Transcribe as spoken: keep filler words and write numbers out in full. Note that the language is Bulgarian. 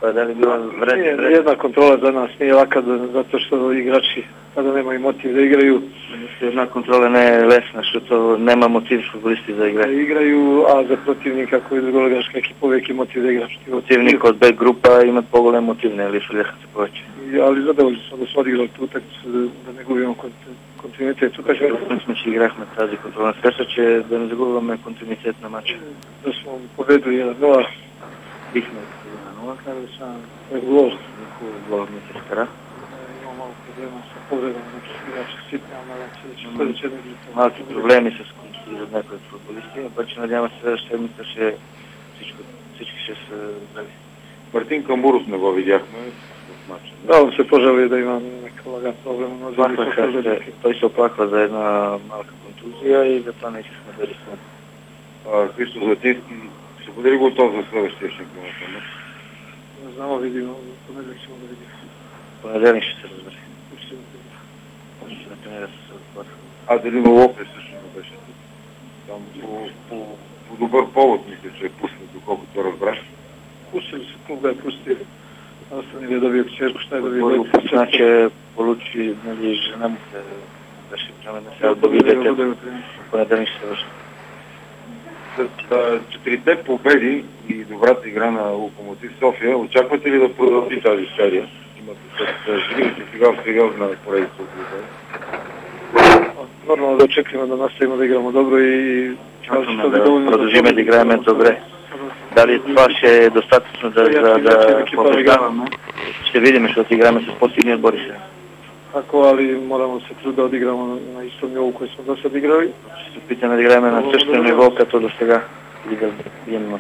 Pa da li bila vredna? Jedna kontrola za nas nije laka zato što igrači tada nemaju motiv da igraju. Jedna kontrola ne je lesna, što to nema motiv futbolisti da igraju. Da igraju, a za protivnika koji je drugoligaška ekipa uvijek je motiv da igra. Protivnik od B grupa ima pogodan motiv, ne, ali su ljeha se poveće. Ali zadovoljni smo da smo odigrali tu utakmicu, da ne gubimo kontinuitet utakmice. Smo će igrati na tazi kontrolna sredstva će da ne zagubimo kontinuitet na maču. Da smo pobedili jedan nula. Bihme jedan nula. Kada sam gol. Gol Miteskara. Imamo malo problema sa povredom nekih igrača sitne, ali nadam se da će sljedeće nedelje. Malki problemi sa skonci od nekoj futbolistima, pa će nadjama se sedmica ще всички ще се здрали. Мартин Камбуров не го видяхме в матча. Да, он се пожали да има някакъв лаган проблем. Той се оплаква за една малка контузия и затова не искахме да рискуваме. Христо Златински ще бъде ли готов за следващия шампионат? Не знам, видим. Понеделник ще да видим. Понеделник ще се разбере. Ще на тренера се разплака. А Делино Лопес също не беше тук. Там по, по, по добър повод мисля, че е пуснат, доколкото разбрах. Пустили се, кога е пустили. Останали да бият черко, ще е да бият. Значи получи, нали, жена му се беше време сега да видите. Понеделник ще се върши. След четирите победи и добрата игра на Локомотив София, очаквате ли да продължи тази серия? Имате живите сега в сериозна поредица от победи? Normalno da očekujemo da nastavimo da igramo dobro i Čakamo da продължиме да играем добре. Дали това ще е достатъчно да, да, да побеждаваме? Ще видим, защото играем с по-силни отбори сега. Tako, ali moramo se truditi da odigramo na, na istom nivou koji smo do sad igrali. Ще се опитаме да играем на същото ниво, като до сега и да имаме